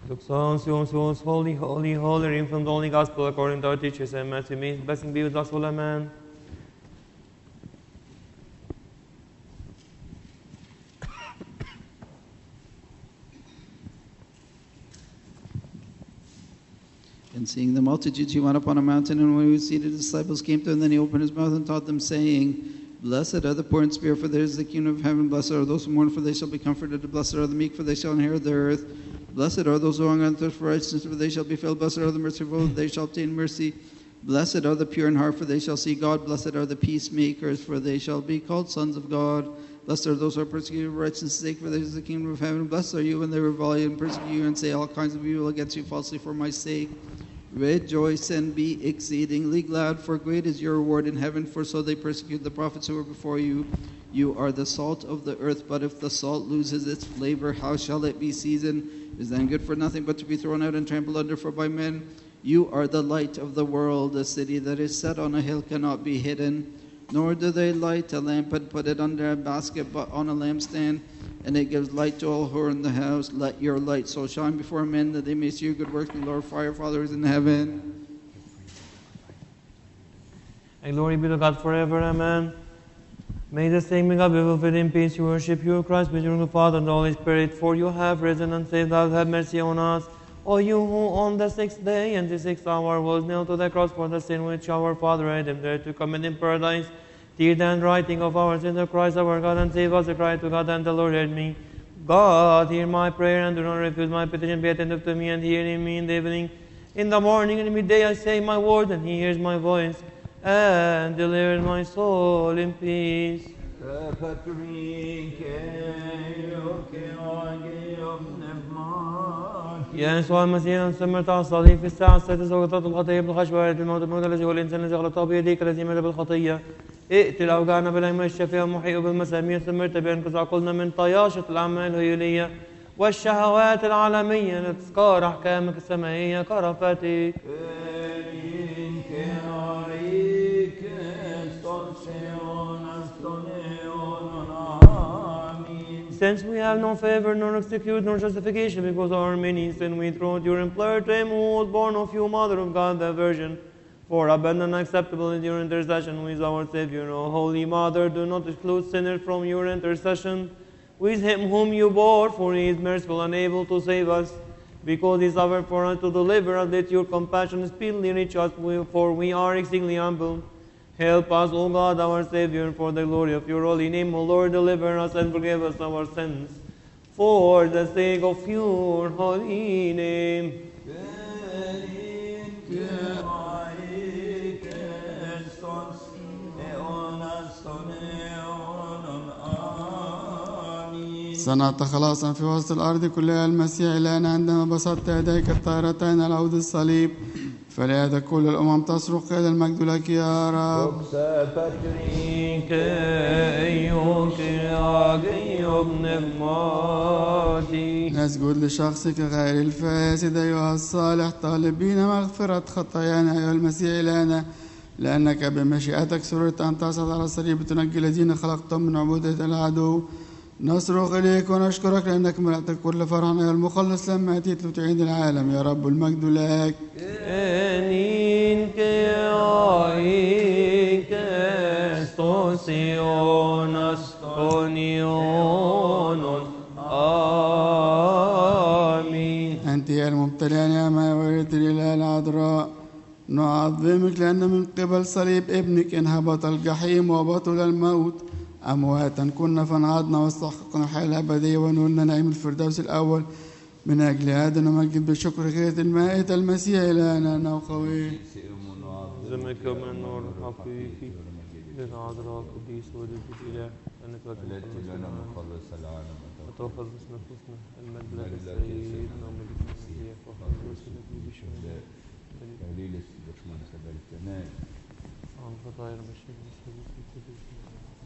Doxos, holy, holy, holy, reading from the Holy Gospel according to our teachers and Matthew means blessing be with us all, amen. And seeing the multitudes, he went up on a mountain, and when he was seated, the disciples came to him. Then he opened his mouth and taught them, saying, Blessed are the poor in spirit, for theirs is the kingdom of heaven. Blessed are those who mourn, for they shall be comforted. Blessed are the meek, for they shall inherit the earth. Blessed are those who hunger and thirst for righteousness, for they shall be filled. Blessed are the merciful, for they shall obtain mercy. Blessed are the pure in heart, for they shall see God. Blessed are the peacemakers, for they shall be called sons of God. Blessed are those who are persecuted for righteousness' sake, for theirs is the kingdom of heaven. Blessed are you when they revile you and persecute you and say all kinds of evil against you falsely for my sake. Rejoice and be exceedingly glad, for great is your reward in heaven, for so they persecuted the prophets who were before you. You are the salt of the earth, but if the salt loses its flavor, how shall it be seasoned? Is then good for nothing but to be thrown out and trampled under for by men? You are the light of the world. A city that is set on a hill cannot be hidden. Nor do they light a lamp and put it under a basket, but on a lampstand, and it gives light to all who are in the house. Let your light so shine before men that they may see your good works and glorify your Father who is in heaven. And glory be to God forever, amen. May the same God be fulfilled in peace. You worship you, Christ, with your Father and the Holy Spirit, for you have risen and saved us. Have mercy on us. O you who on the 6th day and the 6th hour was nailed to the cross for the sin which our Father had him there to commit in paradise, tear the handwriting of our sins of Christ our God, and save us. I cry to God, and the Lord heard me. God, hear my prayer, and do not refuse my petition. Be attentive to me, and hear me in the evening. In the morning and midday I say my word, and he hears my voice, and delivers my soul in peace. يا يسوع المسيح استمرت على الصليب في الساعة السادسة وغطت الخطية بالخشبة الموت الموت الذي هو الإنسان الذي غلطه بيديك الذي مات بالخطية اقتل أوجعنا بالأيمان الشفيع ومحيئ بالمسامير استمرت بأنقذ عقولنا من طياشة الأعمال الهيولية والشهوات العالمية لتذكار أحكامك السمائية كرفتك. Since we have no favor, nor excuse, nor justification because of our many sin, we throw your implored to him who was born of you, Mother of God, the Virgin, for abundant and acceptable in your intercession with our Savior. O Holy Mother, do not exclude sinners from your intercession with him whom you bore, for he is merciful and able to save us. Because he suffered for us to deliver us, let your compassion speedily reach us, for we are exceedingly humble. Help us, O God, our Savior, for the glory of your holy name. O Lord, deliver us and forgive us our sins, for the sake of your holy name. صنعت خلاصا في وسط الأرض كلها المسيح إلهنا عندما بسطت يديك الطاهرتين على عود الصليب فلهذا كل الأمم تصرخ إلى المجد لك يا رب. نسجد لشخصك غير الفاسد أيها الصالح طالبين مغفرة خطايانا أيها المسيح إلهنا لأنك بمشيئتك سررت أن تصعد على الصليب تنجي الذين خلقتهم من عبودية العدو. نصرخ إليك ونشكرك لأنك ملأت كل فرح يا المخلص لما أتيت لتعيد العالم يا رب المجد لك. أنت يا المبتلى نعمة ويرد الإله العذراء نعظمك لأن من قبل صليب ابنك انهبط الجحيم وبطل الموت أمواتا كنا فانهضنا واستحققنا الحياة الأبدية ونولنا نعيم الفردوس الأول. من أجل هذا نمجد بشكر غيرة المائدة المسيح إلهنا أنه قوي. زمك من النور الحقيقي للعذراء القديس ولد الإله أنك لنا مخلص العالم وتخلص نفوسنا المجد لك سيدنا ومجد المسيح وخلص لك بشهداء تهليل البشمهندس الثاني عن خطايا المشاهد